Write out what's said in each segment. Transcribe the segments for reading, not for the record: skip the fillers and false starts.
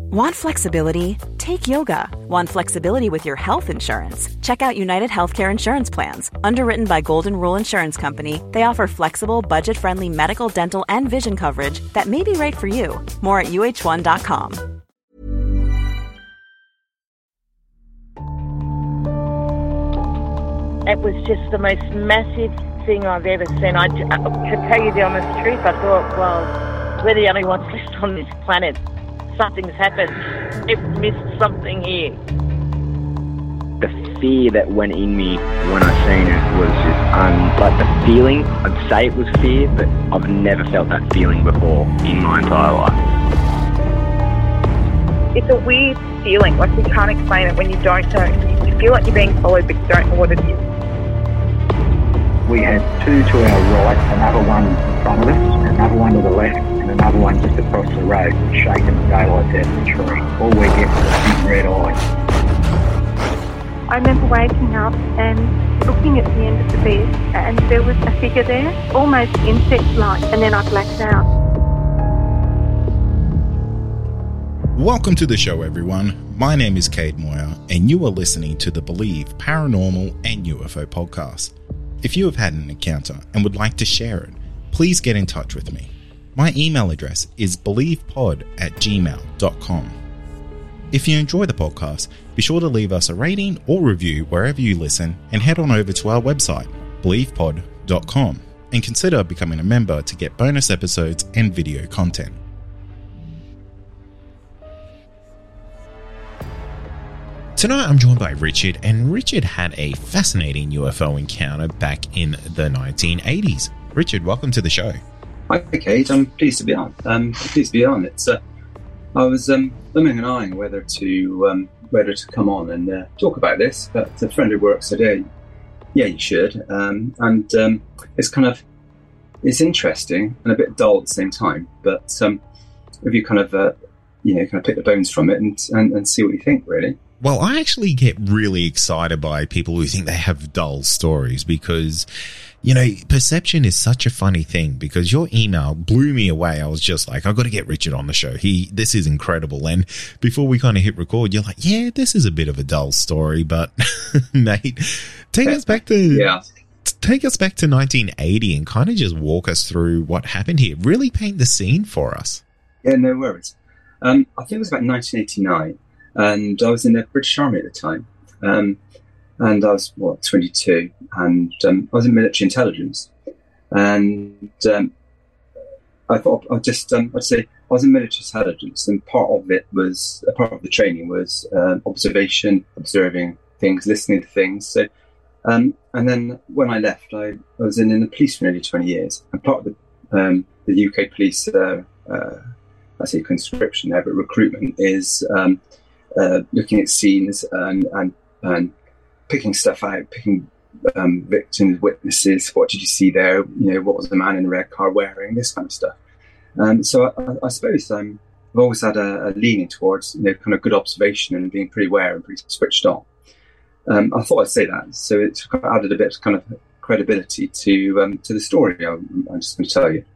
Want flexibility? Take yoga. Want flexibility with your health insurance? Check out United Healthcare Insurance Plans. Underwritten by Golden Rule Insurance Company, they offer flexible, budget-friendly medical, dental, and vision coverage that may be right for you. More at uh1.com. It was just the most massive thing I've ever seen. To tell you the honest truth, I thought, well, we're the only ones left on this planet. Something's happened. We've missed something here. The fear that went in me when I seen it was just, like the feeling, I'd say it was fear, but I've never felt that feeling before in my entire life. It's a weird feeling, like you can't explain it when you don't know. You feel like you're being followed, but you don't know what it is. We had two to our right, another one in front of us, another one to the left, and another one just across the road, shaking the daylights out of the tree. All we get was a big red eye. I remember waking up and looking at the end of the bed, and there was a figure there, almost insect-like, and then I blacked out. Welcome to the show, everyone. My name is Cade Moyer, and you are listening to the Believe Paranormal and UFO podcast. If you have had an encounter and would like to share it, please get in touch with me. My email address is believepod@gmail.com. If you enjoy the podcast, be sure to leave us a rating or review wherever you listen, and head on over to our website, believepod.com, and consider becoming a member to get bonus episodes and video content. Tonight I'm joined by Richard, and Richard had a fascinating UFO encounter back in the 1980s. Richard, welcome to the show. Hi, Kate. I'm pleased to be on. It's I was umming and ahhing whether to come on and talk about this, but a friend who works said, "Yeah, you should." It's interesting and a bit dull at the same time. But if you kind of pick the bones from it and see what you think, really. Well, I actually get really excited by people who think they have dull stories because, perception is such a funny thing, because your email blew me away. I was just like, I've got to get Richard on the show. This is incredible. And before we kind of hit record, you're like, yeah, this is a bit of a dull story, but mate, take us back to 1980 and kind of just walk us through what happened here. Really paint the scene for us. Yeah, no worries. I think it was about 1989. And I was in the British Army at the time, and I was 22, and I was in military intelligence, and I thought I'd say I was in military intelligence, and part of the training was observation, observing things, listening to things. So, and then when I left, I was in the police for nearly 20 years, and part of the UK police, I say conscription there, but recruitment is. Looking at scenes and picking stuff out, picking victims, witnesses. What did you see there? What was the man in the red car wearing? This kind of stuff. So I suppose I've always had a leaning towards kind of good observation and being pretty aware and pretty switched on. I thought I'd say that, so it's added a bit of kind of credibility to the story I'm just going to tell you.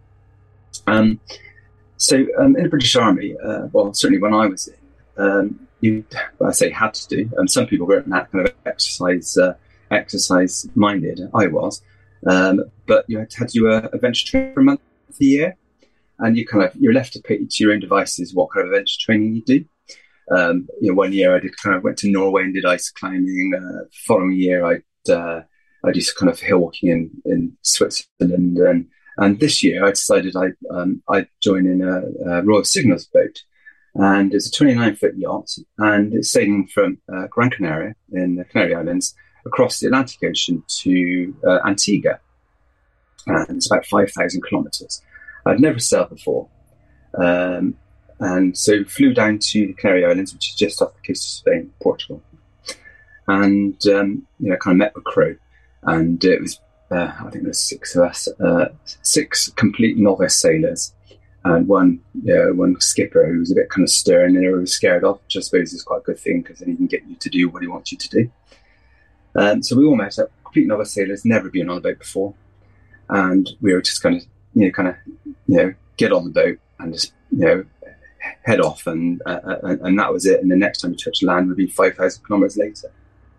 So in the British Army, certainly when I was in. I say had to do. Some people weren't that kind of exercise minded. I was, but you had to do a adventure training for a month a year, and you're left to pick to your own devices what kind of adventure training you do. 1 year I went to Norway and did ice climbing. Following year I did kind of hill walking in Switzerland, and this year I decided I'd join in a Royal Signals boat. And it's a 29-foot yacht, and it's sailing from Gran Canaria in the Canary Islands across the Atlantic Ocean to Antigua. And it's about 5,000 kilometres. I'd never sailed before. And so flew down to the Canary Islands, which is just off the coast of Spain, Portugal. And, kind of met the crew. And it was, I think there was 6 of us, 6 complete novice sailors. And one skipper who was a bit kind of stern and everyone was scared off, which I suppose is quite a good thing because then he can get you to do what he wants you to do. So we all met up, complete novice sailors, never been on a boat before. And we were just kind of get on the boat and just, head off, and that was it. And the next time you touch land would be 5,000 kilometers later.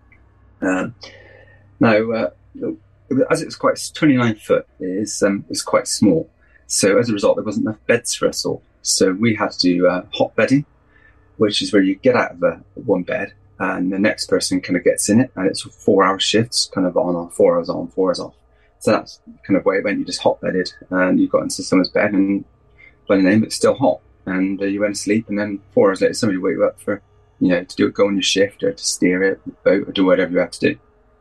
Now, as it was quite 29 foot, is quite small. So as a result, there wasn't enough beds for us all. So we had to do hot bedding, which is where you get out of one bed and the next person kind of gets in it, and it's 4-hour shifts, kind of on off, 4 hours on, 4 hours off. So that's kind of where it went. You just hot bedded and you got into someone's bed, and by the name, it's still hot. And you went to sleep, and then 4 hours later, somebody woke you up for, to go on your shift or to steer it, the boat, or do whatever you have to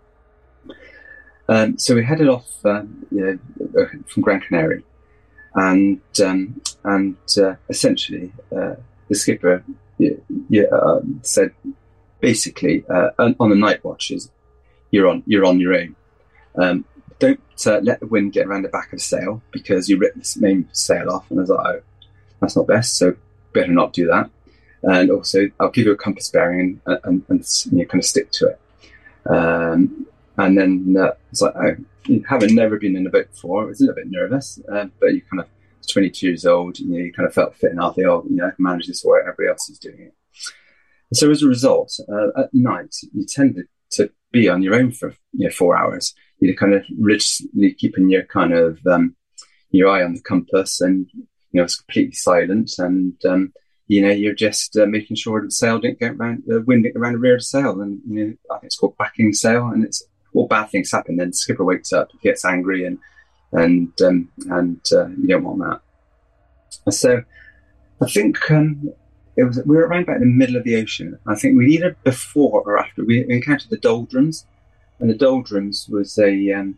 do. So we headed off from Gran Canaria, and essentially the skipper said, basically, on the night watches, you're on your own. Don't let the wind get around the back of the sail, because you rip the main sail off. And I was like, oh, that's not best, so better not do that. And also, I'll give you a compass bearing and kind of stick to it. And then it's like, oh, having never been in a boat before, I was a little bit nervous, but you kind of 22 years old, you kind of felt fit and healthy. I can manage this while everybody else is doing it. And so as a result, at night, you tend to be on your own for 4 hours. You're kind of religiously keeping your kind of your eye on the compass, and it's completely silent, and you're just making sure the sail didn't get around, the wind didn't get around the rear of the sail, and I think it's called backing sail, and it's all bad things happen. Then the skipper wakes up, gets angry, and you don't want that. So I think we were around about the middle of the ocean. I think we either before or after we encountered the doldrums, and the doldrums was a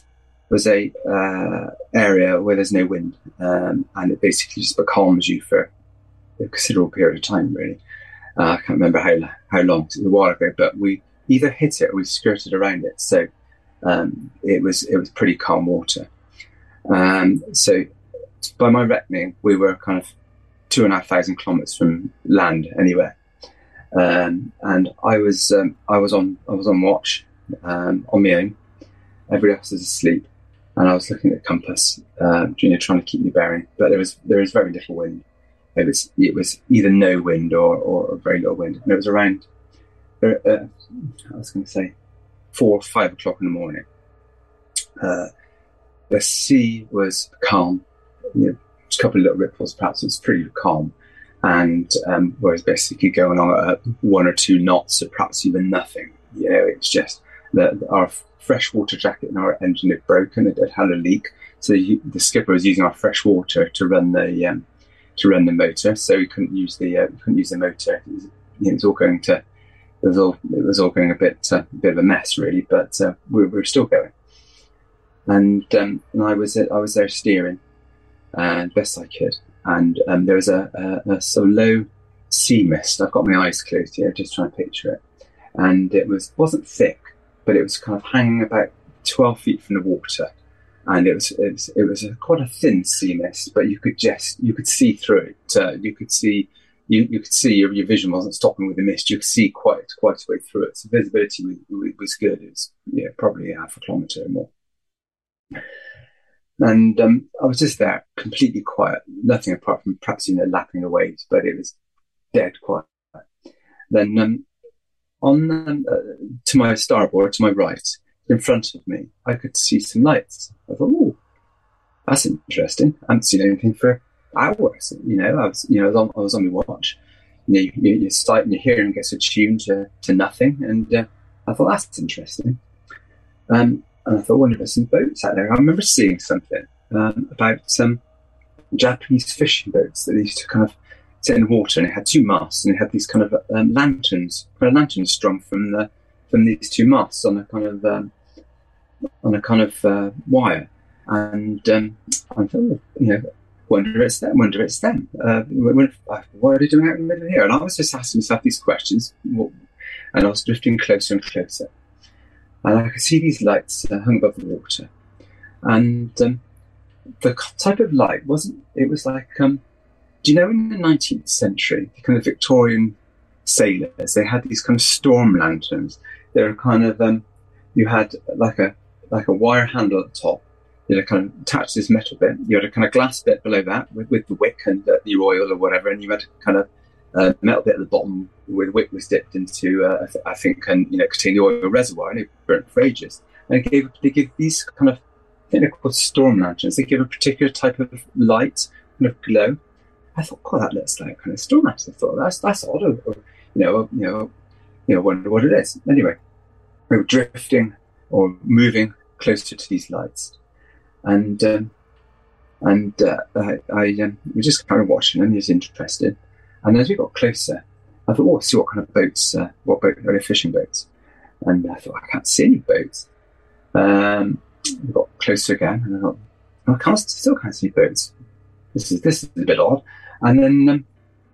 area where there's no wind, and it basically just becalms you for a considerable period of time. Really, I can't remember how long. It was a while ago, but we either hit it or we skirted around it. So it was pretty calm water. So by my reckoning, we were kind of 2,500 kilometers from land anywhere, and I was on watch on my own. Everybody else was asleep, and I was looking at the compass, trying to keep me bearing. But there was very little wind. It was either no wind or very little wind, and it was around I was going to say 4 or 5 o'clock in the morning. The sea was calm, just a couple of little ripples, perhaps. It was pretty calm, and whereas basically going on at 1 or 2 knots, or perhaps even nothing. It's just that our freshwater jacket in our engine had broken. It had a leak, so the skipper was using our fresh water to run the motor. So we couldn't use the motor. It was all going to. It was all going a bit of a mess, really, but we were still going. And I was there steering, best I could. And there was a sort of low sea mist. I've got my eyes closed here, just trying to picture it. And it wasn't thick, but it was kind of hanging about 12 feet from the water. And it was quite a thin sea mist, but you could see through it. You could see your vision wasn't stopping with the mist. You could see quite a way through it. So visibility was good. It was probably half a kilometre or more. And I was just there, completely quiet, nothing apart from perhaps lapping the waves, but it was dead quiet. Then to my starboard, to my right, in front of me, I could see some lights. I thought, "Oh, that's interesting. I haven't seen anything for hours." I was on my watch. Your sight and your hearing gets attuned to nothing, and I thought, that's interesting. And I thought, wonder if there's some boats out there. I remember seeing something about some Japanese fishing boats that used to kind of sit in the water, and it had 2 masts, and it had these kind of lanterns strung from these 2 masts on a kind of wire. And I thought, wonder if it's them. What are they doing out in the middle of here? And I was just asking myself these questions, and I was drifting closer and closer. And I could see these lights hung above the water. And the type of light was like, do you know, in the 19th century, the kind of Victorian sailors, they had these kind of storm lanterns. They were kind of, you had like a wire handle at the top. kind of attached to this metal bit. You had a kind of glass bit below that with the wick and the oil or whatever, and you had a kind of metal bit at the bottom where the wick was dipped into, I think, and contained the oil reservoir, and it burnt for ages. And they give these kind of, I think they're called storm lanterns. They give a particular type of light, kind of glow. I thought, God, that looks like kind of storm lantern. I thought that's odd. Wonder what it is. Anyway, we were drifting or moving closer to these lights, and I was just kind of watching them, just interested. And as we got closer, I thought, see what kind of boats, what boat are they, fishing boats? And I thought, I can't see any boats. We got closer again, and I thought, I still can't see boats. This is a bit odd. And then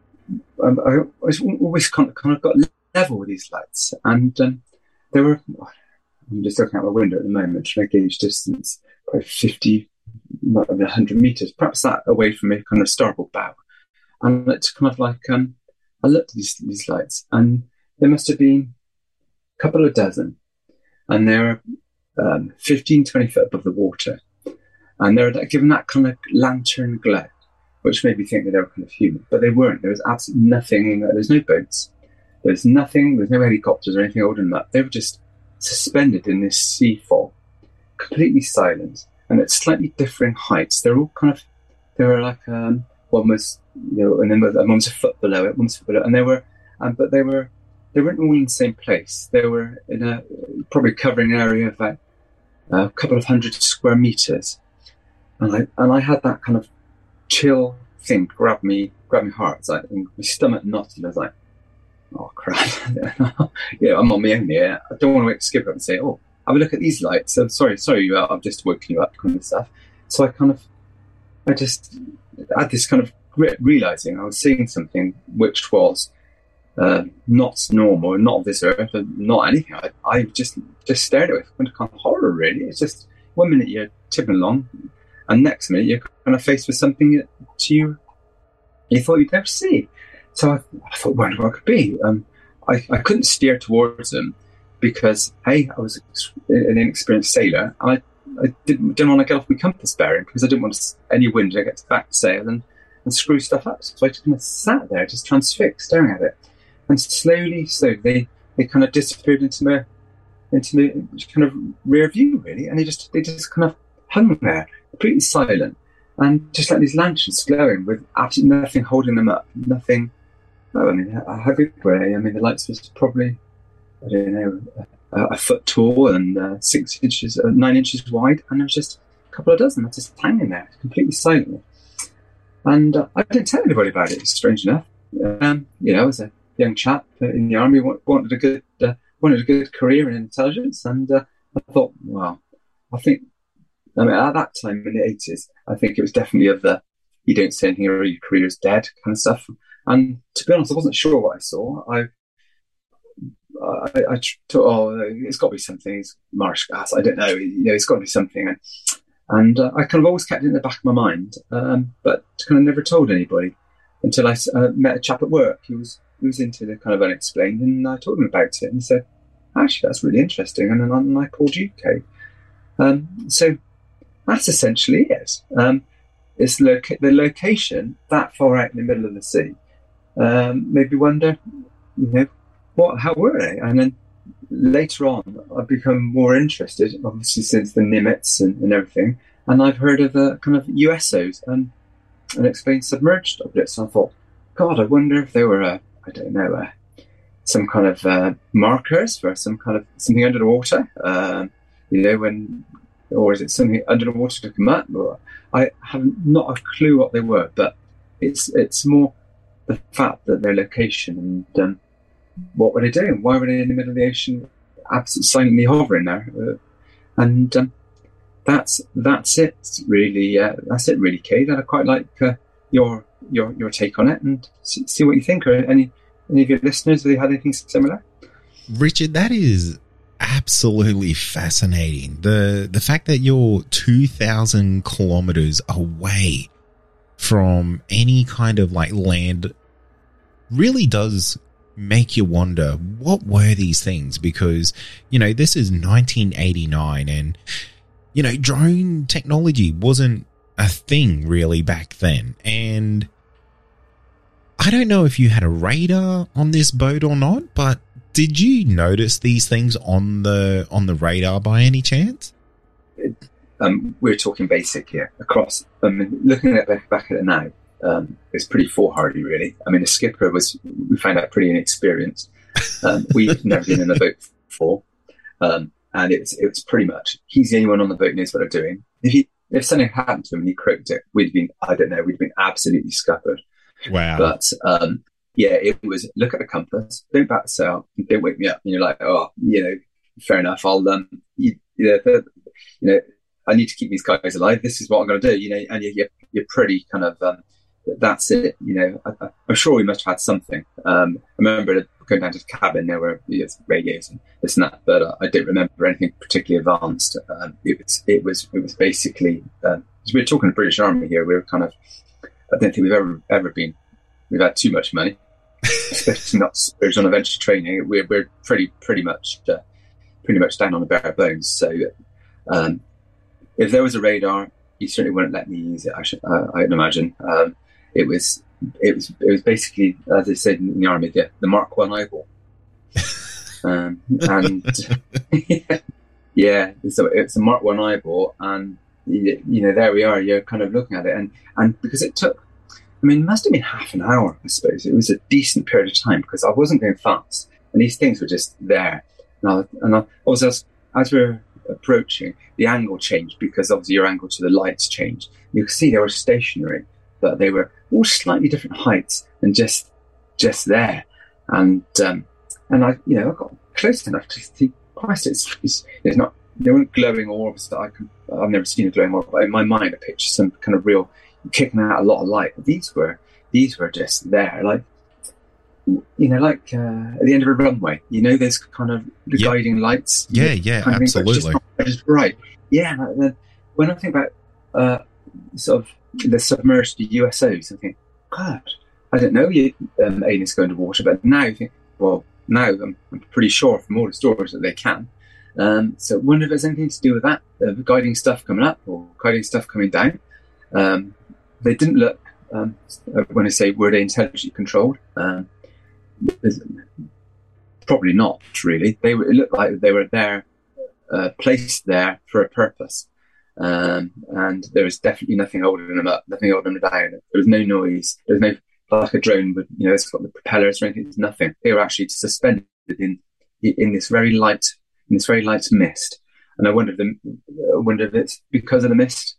I always kind of got level with these lights, and there were. I'm just looking out my window at the moment, trying to gauge distance, probably 50, 100 meters, perhaps that away from a kind of starboard bow. And it's kind of like, I looked at these lights, and there must have been a couple of dozen, and they're 15, 20 foot above the water. And they're given that kind of lantern glow, which made me think that they were kind of human, but they weren't. There was absolutely nothing, there's no boats, there's nothing, there's no helicopters or anything older than that. They were just suspended in this sea fog, completely silent, and at slightly differing heights. They were like, one was, and then one was a foot below it, and they were, but they weren't all in the same place. They were in probably covering an area of like a couple of 100 square meters, and I had that kind of chill thing grab me heart. It's like my stomach knotted. I was like, oh crap! I'm on my own here. I don't want to wake Skipper up and say, oh, have a look at these lights. I'm sorry, I've just woken you up, kind of stuff. So I just had this kind of realizing I was seeing something which was not normal, not of this earth, not anything. I just stared at it with kind of horror, really. It's just 1 minute you're tipping along, and next minute you're kind of faced with something that you thought you'd never see. So I thought, where do I could be? I couldn't steer towards them because I was an inexperienced sailor, and I didn't want to get off my compass bearing because I didn't want any wind to get to back sail and screw stuff up. So I just kind of sat there, just transfixed, staring at it. And slowly, they kind of disappeared into my kind of rear view, really. And they just kind of hung there, completely silent, and just like these lanterns glowing with absolutely nothing holding them up, nothing. Oh, I mean, how big were they? I mean, the lights was probably, I don't know, a foot tall and 9 inches wide, and there was just a couple of dozen just hanging there, completely silent. And I didn't tell anybody about it, strange enough. I was a young chap in the army, wanted a good career in intelligence, and I thought, well, at that time in the 80s, I think it was definitely of the you don't say anything or your career is dead kind of stuff. And to be honest, I wasn't sure what I saw. I thought, it's got to be something. It's marsh gas. I don't know. It's got to be something. And I kind of always kept it in the back of my mind, but kind of never told anybody until I met a chap at work. He was into the kind of unexplained, and I told him about it, and he said, actually, that's really interesting. And then I called UK. So that's essentially it. It's the location that far out in the middle of the sea. Made me wonder, how were they? And then later on, I've become more interested, obviously since the Nimitz and everything, and I've heard of kind of USOs and unexplained submerged objects. And I thought, God, I wonder if they were, some kind of markers for something under the water, or is it something under the water to come up? I have not a clue what they were, but it's more the fact that their location and what were they doing? Why were they in the middle of the ocean, absolutely silently hovering there? That's it really. That's it really, Kate. I quite like your take on it, and see what you think. Or any of your listeners, have they had anything similar? Richard, that is absolutely fascinating. The fact that you're 2,000 kilometers away from any kind of like land really does make you wonder, what were these things? Because, this is 1989, and, drone technology wasn't a thing really back then. And I don't know if you had a radar on this boat or not, but did you notice these things on the radar by any chance? We're talking basic here. Across, looking at back at it now, it's pretty foolhardy, really. I mean, the skipper we found out pretty inexperienced. We've never been in a boat before, and it's pretty much he's the only one on the boat who knows what they're doing. If something happened to him and he croaked it, we'd been absolutely scuppered. Wow. But it was look at the compass, don't back the sail, don't wake me up. And you're like, oh, fair enough. I'll I need to keep these guys alive. This is what I'm going to do. And you're pretty kind of. That's it. I'm sure we must have had something. I remember going down to the cabin. There were radios and this and that, but I don't remember anything particularly advanced. It was basically. We're talking the British Army here. We're kind of. I don't think we've ever been. We've had too much money, especially not on adventure training. We're pretty much down on the bare bones. So. If there was a radar, you certainly wouldn't let me use it. I'd imagine. It was basically, as they said in the army, the Mark I eyeball. And so it's a Mark I eyeball, and there we are. You're kind of looking at it, and because it took, it must have been half an hour, I suppose. It was a decent period of time because I wasn't going fast, and these things were just there. And as we're approaching, the angle changed because obviously your angle to the lights changed. You could see they were stationary, but they were all slightly different heights and just there. And I got close enough to see. Christ, it's not. They weren't glowing orbs that I've never seen a glowing orb, but in my mind I pictured some kind of real kicking out a lot of light. But these were just there, like. Like at the end of a runway, there's kind of the guiding lights. Yeah, absolutely. Just bright. Yeah. When I think about sort of the submerged USOs, I think, God, I don't know, aliens go underwater, but now you think, well, now I'm pretty sure from all the stories that they can. So I wonder if there's anything to do with that, guiding stuff coming up or guiding stuff coming down. They didn't look, when I say were they intelligently controlled, probably not really. It looked like they were there, placed there for a purpose, and there was definitely nothing holding them up, nothing holding them down. There was no noise. There was no like a drone with it's got the propellers or anything. There's nothing. They were actually suspended in this very light mist. And I wonder if it's because of the mist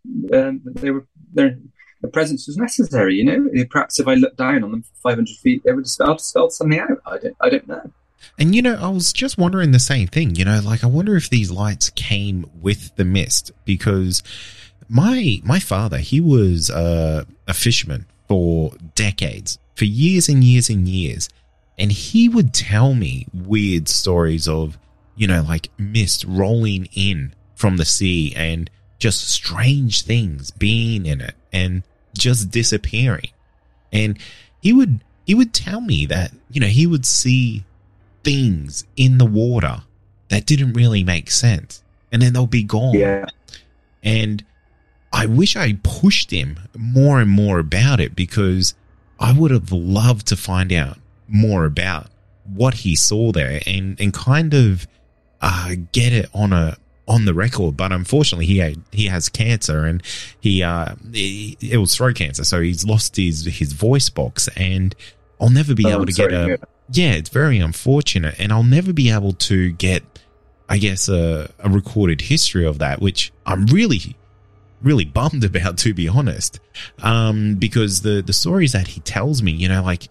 the presence was necessary, Perhaps if I looked down on them for 500 feet, they would have spelled something out. I don't know. And, I was just wondering the same thing, I wonder if these lights came with the mist, because my father, he was a fisherman for decades, for years and years and years. And he would tell me weird stories of, like mist rolling in from the sea and just strange things being in it and just disappearing. And he would tell me that, he would see things in the water that didn't really make sense, and then they'll be gone. Yeah. And I wish I pushed him more and more about it, because I would have loved to find out more about what he saw there and kind of get it on the record. But unfortunately he has cancer, and it was throat cancer, so he's lost his voice box, and I'll never be able to get it's very unfortunate, and I'll never be able to get, I guess, a recorded history of that, which I'm really, really bummed about, to be honest, because the stories that he tells me, I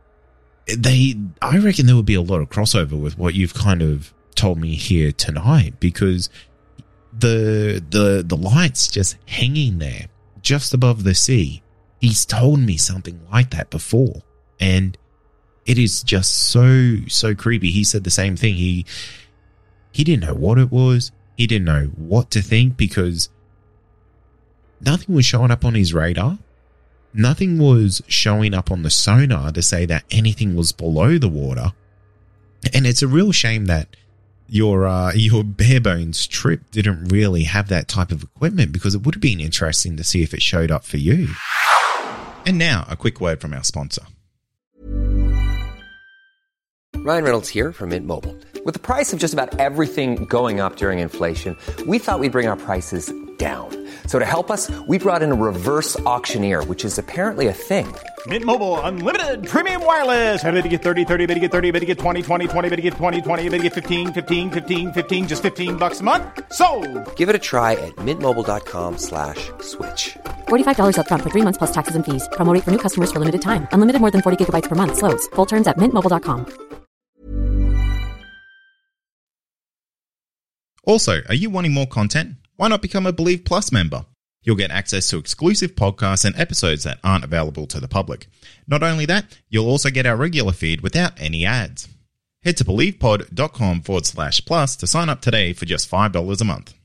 reckon there would be a lot of crossover with what you've kind of told me here tonight, because the lights just hanging there just above the sea, he's told me something like that before, and it is just so creepy. He said the same thing. He didn't know what it was. He didn't know what to think, because nothing was showing up on his radar. Nothing was showing up on the sonar to say that anything was below the water. And it's a real shame that your bare bones trip didn't really have that type of equipment, because it would have been interesting to see if it showed up for you. And now, a quick word from our sponsor. Ryan Reynolds here from Mint Mobile. With the price of just about everything going up during inflation, we thought we'd bring our prices down. So to help us, we brought in a reverse auctioneer, which is apparently a thing. Mint Mobile Unlimited Premium Wireless. How to get 30, 30, bit to get 30, bit to get 20, 20, 20, bit to get 20, 20, bit to get 15, 15, 15, 15, just $15 a month? Sold! Give it a try at mintmobile.com/switch. $45 up front for 3 months plus taxes and fees. Promo rate for new customers for limited time. Unlimited more than 40 gigabytes per month. Slows full terms at mintmobile.com. Also, are you wanting more content? Why not become a Believe Plus member? You'll get access to exclusive podcasts and episodes that aren't available to the public. Not only that, you'll also get our regular feed without any ads. Head to believepod.com/plus to sign up today for just $5 a month.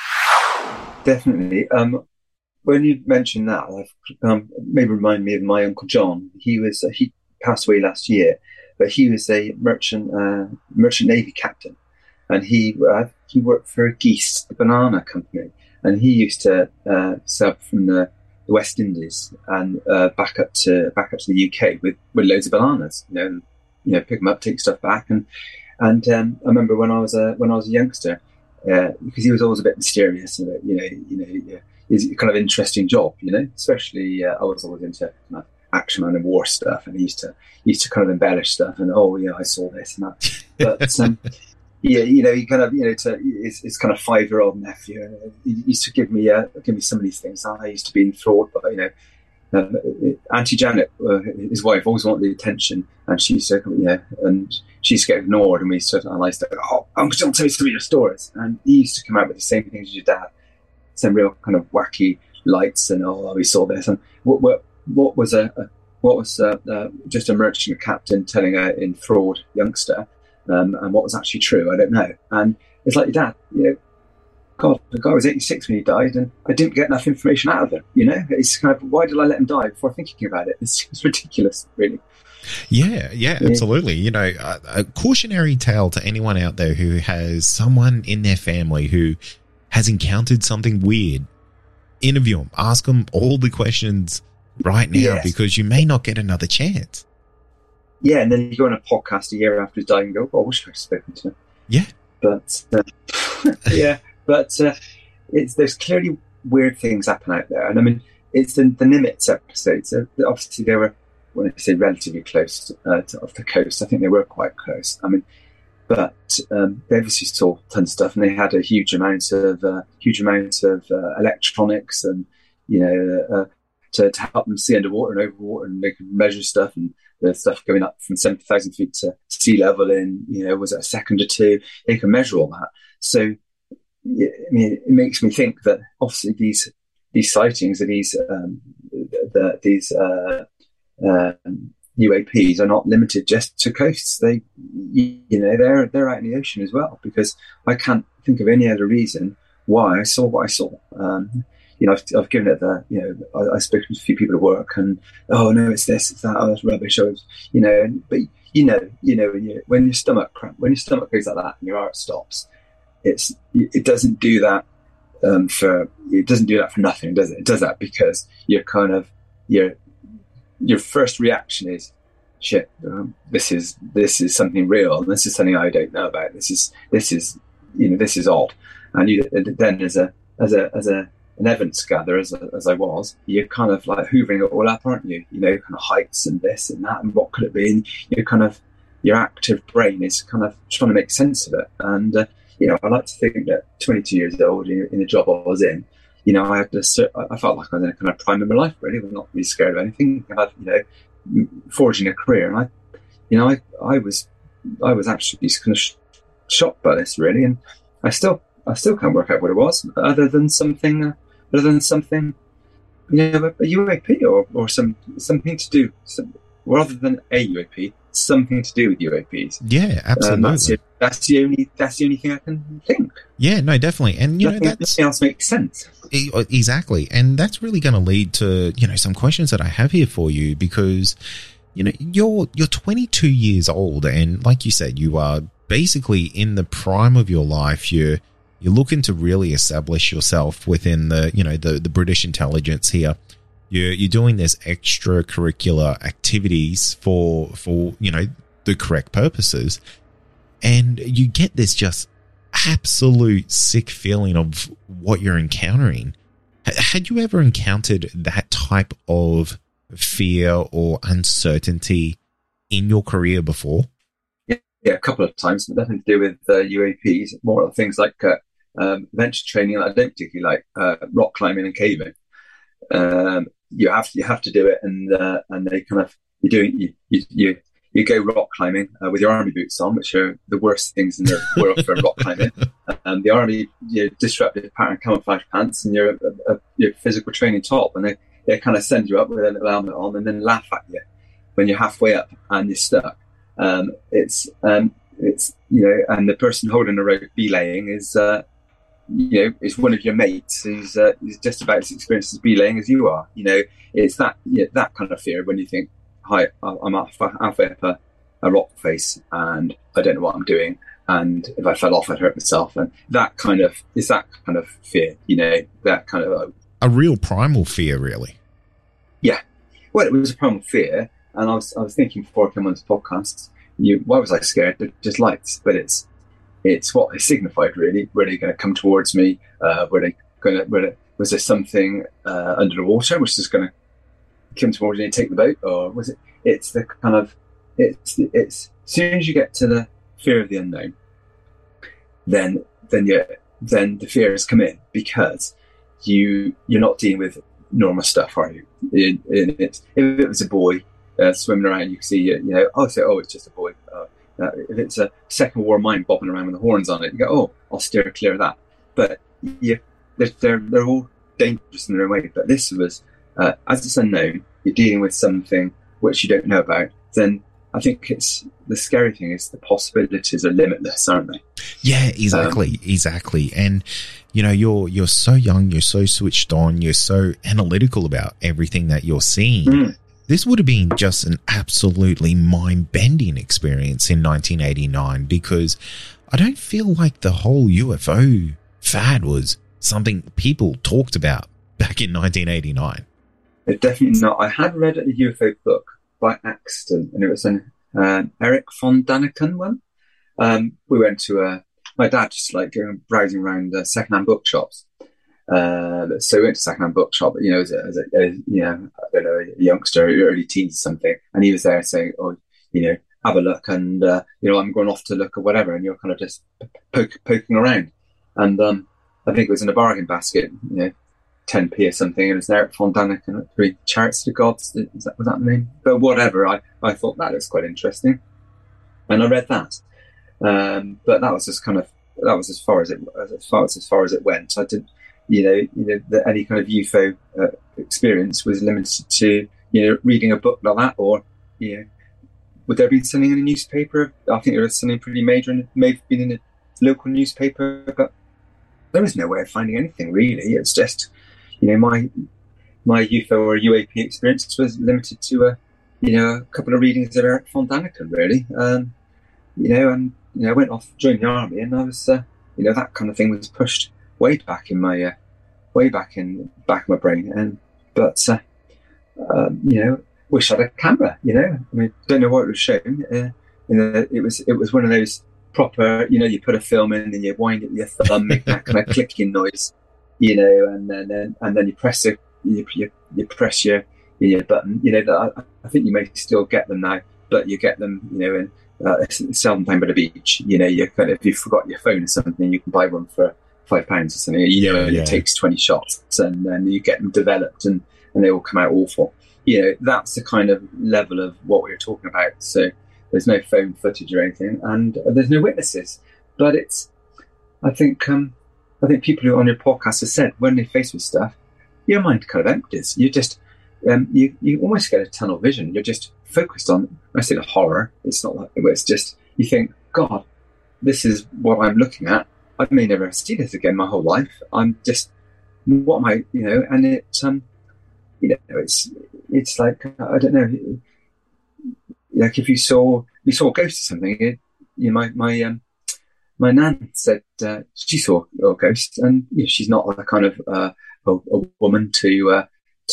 Definitely. When you mentioned that, maybe remind me of my Uncle John. He passed away last year, but he was a merchant Navy captain. And he worked for Geese, the banana company, and he used to sail from the West Indies and back up to the UK with loads of bananas. You know, pick them up, take stuff back, and I remember when I was a youngster, because he was always a bit mysterious, and it's a kind of interesting job, Especially I was always into kind of action and war stuff, and he used to kind of embellish stuff, and I saw this and that, but. Yeah, he kind of, his kind of 5-year-old nephew. He used to give me some of these things. I used to be enthralled by, Auntie Janet, his wife, always wanted the attention, and she used to, and she used to get ignored, and I used to, Uncle John, tell me some of your stories, and he used to come out with the same things as your dad, some real kind of wacky lights, and we saw this, and what was just a merchant captain telling an enthralled youngster. And what was actually true, I don't know. And it's like your dad, God, the guy was 86 when he died, and I didn't get enough information out of him. It's kind of, why did I let him die before thinking about it? It's ridiculous, really. Yeah, absolutely. A cautionary tale to anyone out there who has someone in their family who has encountered something weird. Interview them, ask them all the questions right now, because you may not get another chance. Yeah, and then you go on a podcast a year after he's dying and go, I wish I'd spoken to him. Yeah. But, there's clearly weird things happen out there. And I mean, it's the Nimitz episodes. Obviously, they were, when I say relatively close off the coast, I think they were quite close. I mean, but they obviously saw tons of stuff, and they had a huge amount of electronics and, to help them see underwater and overwater, and they could measure stuff, and the stuff going up from 70,000 feet to sea level in, was it a second or two? They can measure all that. So, it makes me think that obviously these sightings of these UAPs are not limited just to coasts. They're out in the ocean as well, because I can't think of any other reason why I saw what I saw. I've given it I've spoken to a few people at work, and it's this, it's that, it's rubbish. But when your stomach goes like that and your heart stops, it doesn't do that for nothing, does it? It does that because you're kind of your first reaction is, shit, this is something real, and this is something I don't know about. This is odd, and then as an evidence gatherer, as I was, you're kind of like hoovering it all up, aren't you? Kind of heights and this and that, and what could it be? And your active brain is kind of trying to make sense of it. And I like to think that 22 years old in the job I was in, I felt like I was in a kind of prime of my life, really. I was not really scared of anything. Forging a career, and I was actually kind of shocked by this, really, and I still can't work out what it was, other than something, a UAP or something to do, rather than a UAP, something to do with UAPs. Yeah, absolutely. That's the only thing I can think. Yeah, no, definitely, and nothing else makes sense. Exactly, and that's really going to lead to some questions that I have here for you, because you're 22 years old, and like you said, you are basically in the prime of your life, you're looking to really establish yourself within the British intelligence here. You're doing this extracurricular activities for the correct purposes, and you get this just absolute sick feeling of what you're encountering. Had you ever encountered that type of fear or uncertainty in your career before? Yeah, a couple of times. Nothing to do with UAPs. More things like venture training. I don't particularly like rock climbing and caving. You have to do it, and they kind of you go rock climbing with your army boots on, which are the worst things in the world for rock climbing. The army, disruptive pattern camouflage pants and your physical training top, and they kind of send you up with a little helmet on and then laugh at you when you're halfway up and you're stuck. It's and the person holding the rope belaying is one of your mates who's just about as experienced as belaying as you are. It's that kind of fear when you think, hi, I'm halfway up a rock face and I don't know what I'm doing, and if I fell off I'd hurt myself, and that kind of fear, that kind of a real primal fear, really. Yeah, well, it was a primal fear, and I was thinking before I came on this podcast, why was I scared? They're just lights, but it's what they signified, really. Were they going to come towards me? Was there something under the water which is going to come towards you and take the boat, or was it? It's the kind of it's as soon as you get to the fear of the unknown, then the fears come in, because you're not dealing with normal stuff, are you? If it was a boy swimming around, you can see it's just a boy. If it's a Second War mine bobbing around with the horns on it, you go, oh, I'll steer clear of that. But they're all dangerous in their own way. But this was, as it's unknown, you're dealing with something which you don't know about, then I think it's the scary thing is the possibilities are limitless, aren't they? Yeah, exactly. And you're so young, you're so switched on, you're so analytical about everything that you're seeing. This would have been just an absolutely mind-bending experience in 1989, because I don't feel like the whole UFO fad was something people talked about back in 1989. Definitely not. I had read a UFO book by accident, and it was an Eric von Daniken one. We went to my dad just like going browsing around secondhand bookshops. So we went to secondhand bookshop, as a a youngster, early teens or something, and he was there saying, "Oh, have a look," and I'm going off to look or whatever, and you're kind of just poking around, and I think it was in a bargain basket, 10p or something, and it was Eric von Daniken, Three Chariots of the Gods. Was that the name? But whatever, I thought that was quite interesting, and I read that, but that was just as far as it went. I didn't. That any kind of UFO experience was limited to, reading a book like that, or, would there be something in a newspaper? I think there was something pretty major, and it may have been in a local newspaper, but there was no way of finding anything, really. It's just, my UFO or UAP experience was limited to a couple of readings of Eric von Daniken, really. I went off, joined the army, and I was, that kind of thing was pushed way back in my brain, wish I had a camera. Don't know what it was showing. It was one of those proper. You put a film in and you wind it with your thumb, make that kind of clicking noise. And then you press you press your button. I think you may still get them now, but you get them. In seldom time by the beach. If you forgot your phone or something, you can buy one for £5 or something, it takes 20 shots, and then you get them developed, and they all come out awful. That's the kind of level of what we were talking about. So there's no phone footage or anything, and there's no witnesses. But I think people who are on your podcast have said when they face with stuff, your mind kind of empties. You just you almost get a tunnel vision. You're just focused on. I say the horror. It's not like it's just you think, God, this is what I'm looking at. I may never see this again my whole life. I'm just, what am I, and it's like, I don't know, like if you saw a ghost or something, my nan said she saw a ghost, and she's not a kind of a woman to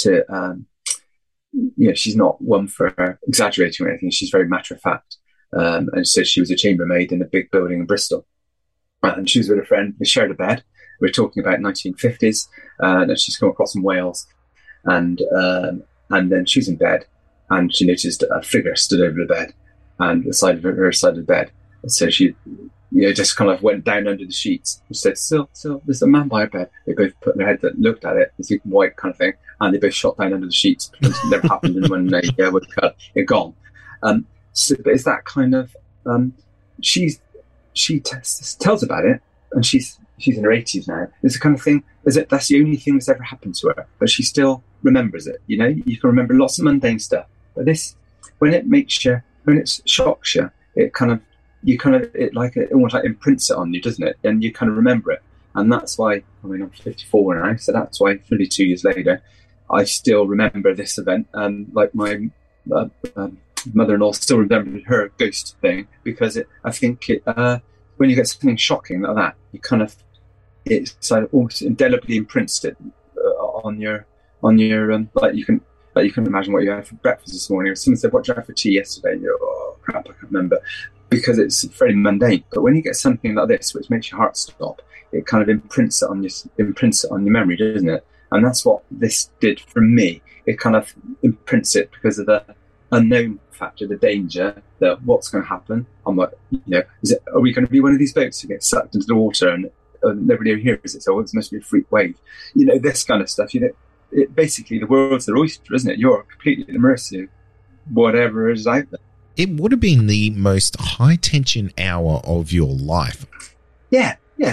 she's not one for exaggerating or anything. She's very matter of fact. And she said she was a chambermaid in a big building in Bristol. And she was with a friend. They shared a bed. We're talking about 1950s. And she's come across from Wales. And then she was in bed, and she noticed a figure stood over the bed, and the side of her side of the bed. And so she, just kind of went down under the sheets. She said, "Still, there's a man by her bed." They both put their head that looked at it, this white kind of thing, and they both shot down under the sheets. It never happened, and when they were cut, it gone. So, but it's that kind of she tells about it, and she's in her 80s now. It's the kind of thing. That's the only thing that's ever happened to her, but she still remembers it. You can remember lots of mundane stuff, but this, when it shocks you, it almost like imprints it on you, doesn't it? And you kind of remember it, and that's why. I'm 54 now, so that's why 32 years later, I still remember this event. Like my mother-in-law still remembered her ghost thing, because I think when you get something shocking like that, it's like almost indelibly imprints it on your like you can imagine what you had for breakfast this morning, or someone said, "What did you have for tea yesterday?" And you're, "Oh crap, I can't remember," because it's very mundane. But when you get something like this, which makes your heart stop, it kind of imprints it on your memory, doesn't it? And that's what this did for me. It kind of imprints it because of the unknown factor, the danger, that what's going to happen. I'm like, are we going to be one of these boats who get sucked into the water and nobody hears it? So it must be a freak wave. This kind of stuff. It basically, the world's their oyster, isn't it? You're completely at the mercy of whatever is out there. It would have been the most high tension hour of your life. Yeah.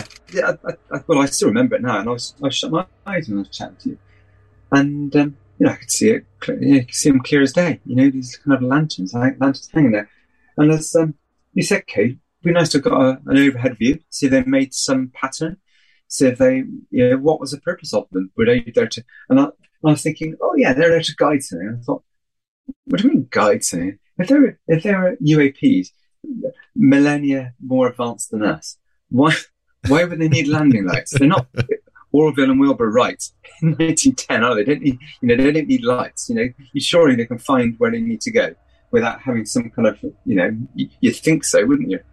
I still remember it now, and I shut my eyes when I was chatting to you, and I could see it. You could see them clear as day. These kind of lanterns hanging there, and as you said, Kate, it'd be nice to have got an overhead view, see if they made some pattern, see if they, what was the purpose of them? Were they there to? And I was thinking, oh yeah, they're there to guide something. And I thought, what do you mean guide something? If they were UAPs, millennia more advanced than us, why would they need landing lights? They're not Orville and Wilbur Wright in 1910, are they? They don't need lights. Surely they can find where they need to go without having some kind of, you'd think so, wouldn't you?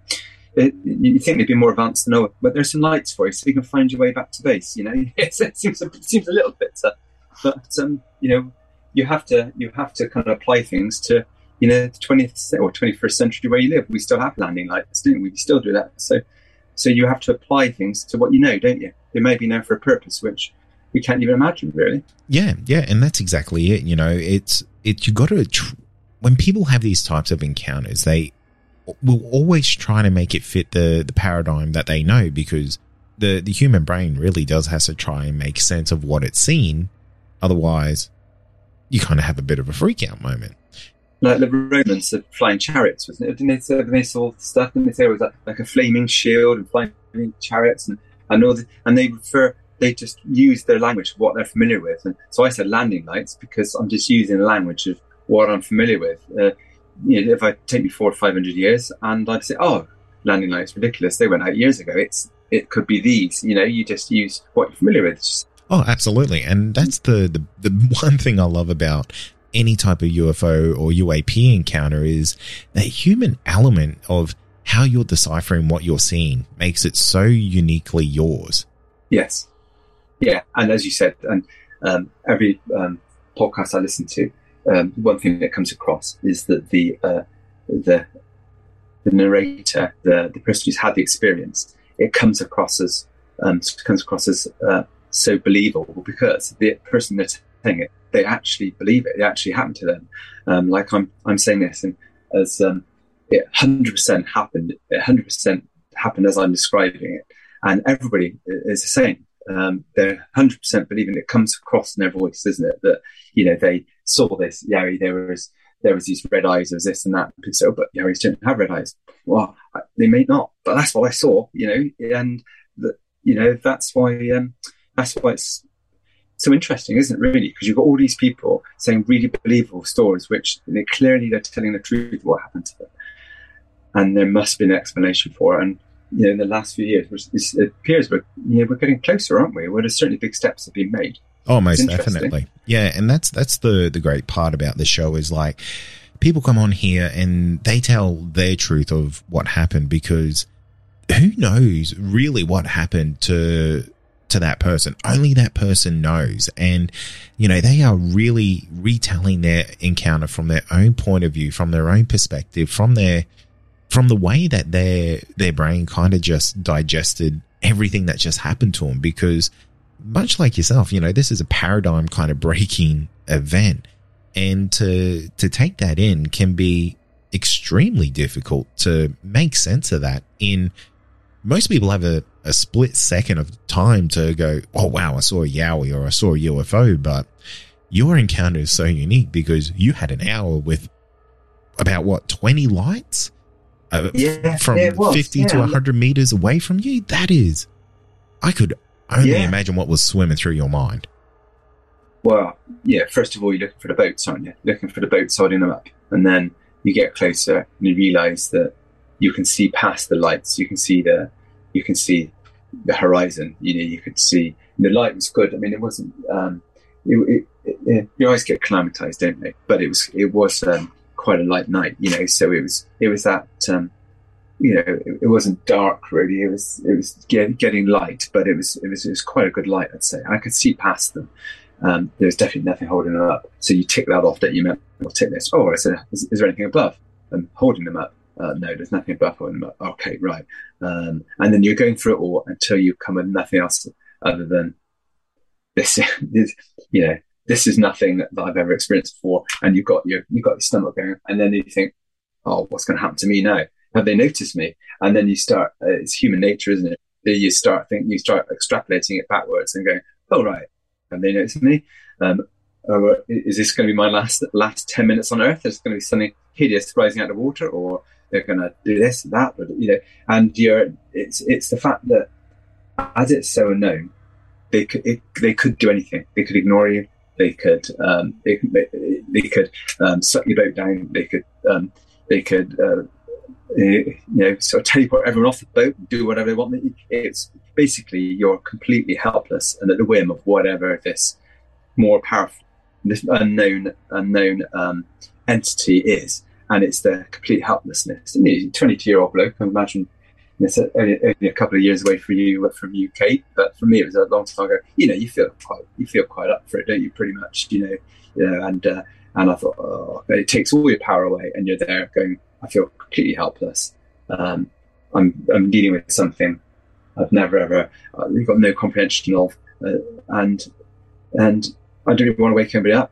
You think they'd be more advanced than Noah, but there's some lights for you, so you can find your way back to base. It seems a little bit, but you have to kind of apply things to the 20th or 21st century where you live. We still have landing lights, don't we? We still do that. So you have to apply things to what you know, don't you? They may be known for a purpose which we can't even imagine, really. Yeah, and that's exactly it. You got to. When people have these types of encounters, they will always try to make it fit the paradigm that they know, because the human brain really does have to try and make sense of what it's seen. Otherwise, you kind of have a bit of a freak out moment. Like the Romans, the flying chariots, wasn't it? Didn't they say they saw stuff? Didn't they say it was like a flaming shield and flying chariots and all and they just use their language of what they're familiar with. And so I said landing lights because I'm just using the language of what I'm familiar with. If I take me 400 or 500 years and I'd say, oh, landing lights, ridiculous. They went out years ago. It could be these. You just use what you're familiar with. Oh, absolutely. And that's the one thing I love about any type of UFO or UAP encounter is that human element of how you're deciphering what you're seeing makes it so uniquely yours. Yes. Yeah. And as you said, and every podcast I listen to, one thing that comes across is that the narrator, the person who's had the experience, it comes across as so believable because the person that's saying it, they actually believe it. It actually happened to them. Like I'm saying this, and as it 100% happened. It 100% happened as I'm describing it, and everybody is the same. They're 100% believing it. Comes across in their voice, isn't it? That they saw this. Yeah, there was these red eyes. There was this and that. People say, oh, but Yarries don't have red eyes. Well, they may not, but that's what I saw. And that's why it's so interesting, isn't it, really? Because you've got all these people saying really believable stories, which they're telling the truth of what happened to them. and there must be an explanation for it. And in the last few years, it appears we're getting closer, aren't we? Well, there's certainly big steps have been made. Oh, most definitely. Yeah, and that's the great part about the show is like people come on here and they tell their truth of what happened, because who knows really what happened to that person? Only that person knows. And, they are really retelling their encounter from their own point of view, from their own perspective, from the way that their brain kind of just digested everything that just happened to them. Because much like yourself, this is a paradigm kind of breaking event. And to take that in can be extremely difficult to make sense of that. Most people have a split second of time to go, oh, wow, I saw a Yowie or I saw a UFO. But your encounter is so unique because you had an hour with about 20 lights from 50 to 100 meters away from you. That is, I could only imagine what was swimming through your mind. Well, first of all, you're looking for the boats, aren't you? Looking for the boats, holding them up. And then you get closer and you realize that you can see past the lights. You can see the horizon. You could see the light was good. I mean, it wasn't. You always get acclimatized, don't they? But it was quite a light night. So it was that. It wasn't dark really. It was getting light, but it was quite a good light. I'd say I could see past them. There was definitely nothing holding them up. So you tick that off that you meant. I'll tick this. Oh, is there anything above? And holding them up. No, there's nothing above holding them up. Okay, right. And then you're going through it all until you come with nothing else other than this. This is nothing that I've ever experienced before. And you've got your stomach going, and then you think, oh, what's going to happen to me now? Have they noticed me? And then you start. It's human nature, isn't it? You start extrapolating it backwards and going, oh right, have they noticed me? Is this going to be my last 10 minutes on Earth? Is it going to be something hideous rising out of water, or they're going to do this and that? But, and it's the fact that as it's so unknown, they could do anything. They could ignore you. They could suck your boat down. They could sort of teleport everyone off the boat and do whatever they want. It's basically you're completely helpless and at the whim of whatever this more powerful, this unknown entity is, and it's the complete helplessness. And 22-year-old bloke, I imagine it's only a couple of years away from you from UK, but for me it was a long time ago. You feel quite up for it, don't you? Pretty much, and I thought, oh, it takes all your power away, and you're there going, I feel completely helpless. I'm dealing with something I've never ever got no comprehension of, and I don't even want to wake anybody up.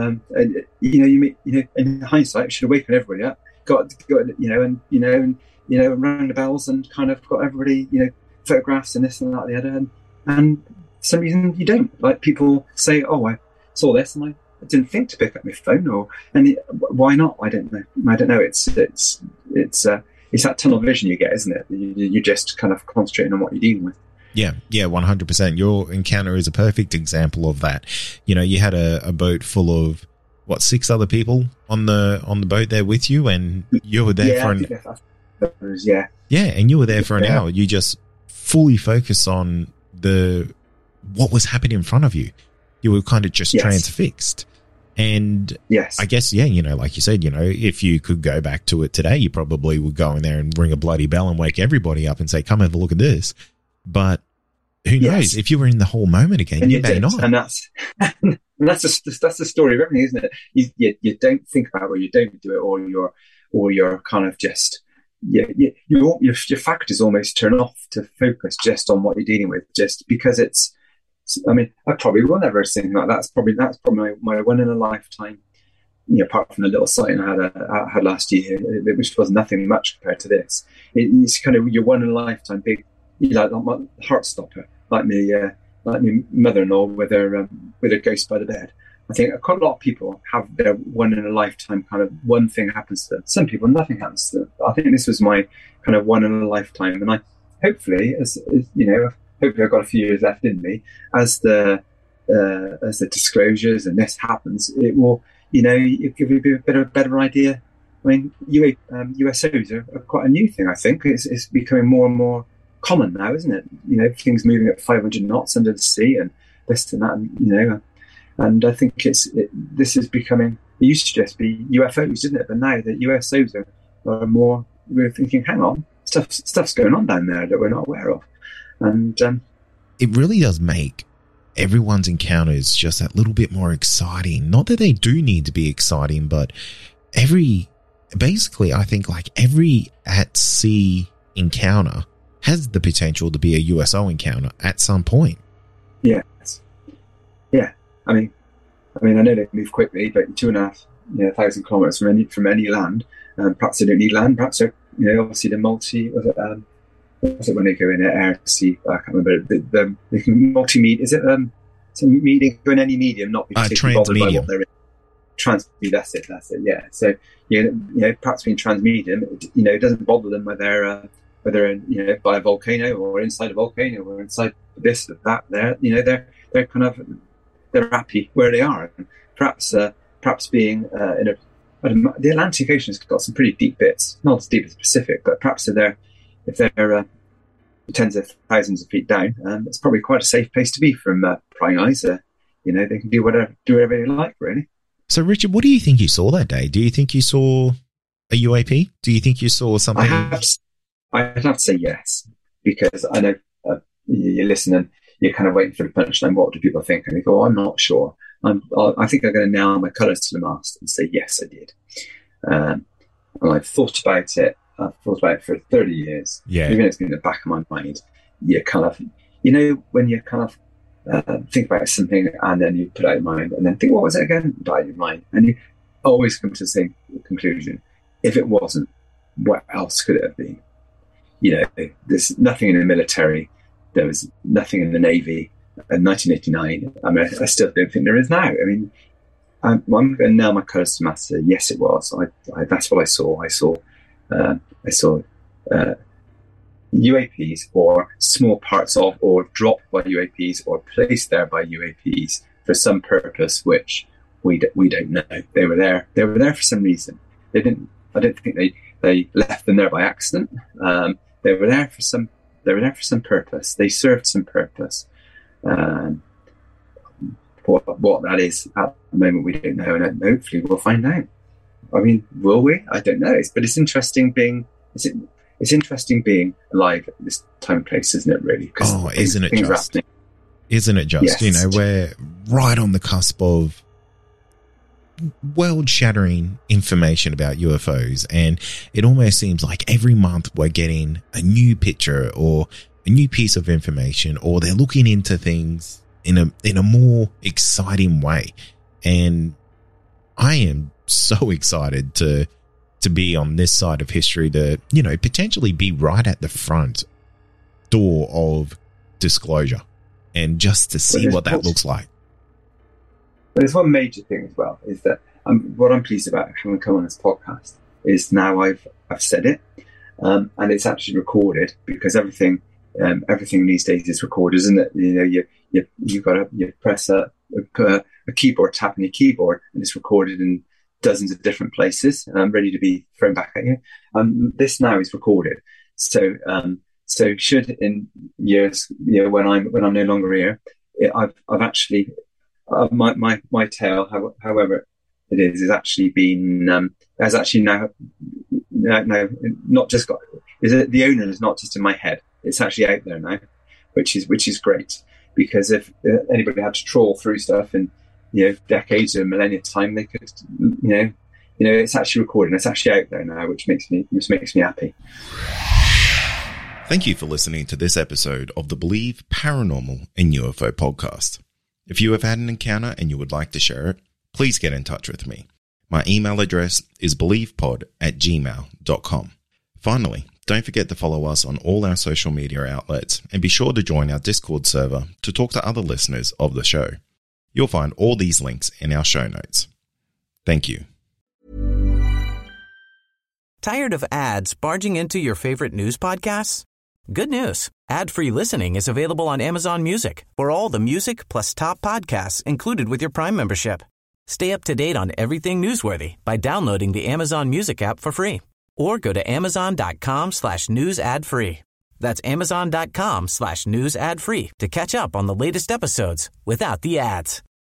In hindsight, I should have waken everybody up. Got rang the bells and kind of got everybody, photographs and this and that and the other. And for some reason you don't. Like people say, oh, I saw this and I didn't think to pick up my phone, why not? I don't know. It's that tunnel vision you get, isn't it? You just kind of concentrating on what you're dealing with. Yeah, 100%. Your encounter is a perfect example of that. You had a boat full of 6 other people on the boat there with you, and you were there and you were there for an hour. You just fully focused on what was happening in front of you. You were kind of just transfixed. And I guess, like you said, if you could go back to it today, you probably would go in there and ring a bloody bell and wake everybody up and say, come have a look at this. But who knows? If you were in the whole moment again, and you may not. And that's the story of everything, isn't it? You don't think about it, or you don't do it, or you're kind of just your faculties almost turn off to focus just on what you're dealing with, just because it's. I mean, I probably will never sing like that. That's probably my one in a lifetime. Apart from the little sighting I had last year, which was nothing much compared to this. It's kind of your one in a lifetime big. Like my heart stopper, like my mother-in-law with her ghost by the bed. I think quite a lot of people have their one in a lifetime kind of one thing happens to them. Some people nothing happens to them. I think this was my kind of one in a lifetime, and I hopefully, hopefully I've got a few years left in me. As the disclosures and this happens, it will, it give you a better idea I mean, USOs are quite a new thing, I think. It's becoming more and more common now, isn't it? Things moving at 500 knots under the sea and this and that, and I think this is becoming, it used to just be UFOs, didn't it? But now the USOs are more, we're thinking, hang on, stuff's going on down there that we're not aware of. And it really does make everyone's encounters just that little bit more exciting. Not that they do need to be exciting, but basically, I think like every at-sea encounter has the potential to be a USO encounter at some point. Yes. Yeah. I mean, I know they move quickly, but 2,500 kilometers from any land. Perhaps they don't need land. Perhaps they're, obviously the was it when they go in air, sea? I can't remember. They can multi-medium. Is it medium? Go in any medium, not be particularly bothered by what they're in. Transmedium. That's it. Yeah. So perhaps being transmedium, it doesn't bother them whether they're in, by a volcano or inside a volcano or inside this or that. They're kind of, they're happy where they are. And perhaps being the Atlantic Ocean's got some pretty deep bits, not as deep as the Pacific, but perhaps if they're tens of thousands of feet down, it's probably quite a safe place to be from prying eyes. They can do whatever they like, really. So, Richard, what do you think you saw that day? Do you think you saw a UAP? Do you think you saw something? I'd have to say yes, because I know you listen and you're kind of waiting for the punchline. What do people think? And they go, I'm not sure. I think I'm going to nail my colours to the mast and say, yes, I did. And I've thought about it. I've thought about it for 30 years. Yeah. Even though it's been in the back of my mind. You kind of, when you kind of think about something and then you put it out of your mind and then think, what was it again? Put it out of your mind. And you always come to the same conclusion. If it wasn't, what else could it have been? There's nothing in the military. There was nothing in the Navy in 1989. I mean, I still don't think there is now. I mean, I'm going to nail my colours to master. Yes, it was. That's what I saw. I saw UAPs or small parts of, or dropped by UAPs, or placed there by UAPs for some purpose, which we don't know. They were there. They were there for some reason. They didn't. I don't think they left them there by accident. They were there for some. They were there for some purpose. They served some purpose. What that is at the moment, we don't know, and hopefully we'll find out. I mean, will we? I don't know. But it's interesting being. It's interesting being alive at this time and place, isn't it? Really? Isn't it just? Isn't it just? Yes. We're right on the cusp of world-shattering information about UFOs, and it almost seems like every month we're getting a new picture or a new piece of information, or they're looking into things in a more exciting way. And I am so excited to be on this side of history, to potentially be right at the front door of disclosure, and just to see what that looks like. But there's one major thing as well, is that what I'm pleased about having come on this podcast is now I've said it, and it's actually recorded, because everything these days is recorded, isn't it? You press a keyboard tap on your keyboard, and it's recorded in dozens of different places, ready to be thrown back at you. This now is recorded, so should in years, when I'm no longer here, I've actually. My tale, however it is actually been has actually now not just got. The owner is not just in my head; it's actually out there now, which is great, because if anybody had to trawl through stuff in decades or millennia time, they could it's actually recorded. It's actually out there now, which makes me happy. Thank you for listening to this episode of the Believe Paranormal and UFO podcast. If you have had an encounter and you would like to share it, please get in touch with me. My email address is believepod@gmail.com. Finally, don't forget to follow us on all our social media outlets, and be sure to join our Discord server to talk to other listeners of the show. You'll find all these links in our show notes. Thank you. Tired of ads barging into your favorite news podcasts? Good news. Ad-free listening is available on Amazon Music for all the music plus top podcasts included with your Prime membership. Stay up to date on everything newsworthy by downloading the Amazon Music app for free or go to amazon.com/news ad free. That's amazon.com/news ad free to catch up on the latest episodes without the ads.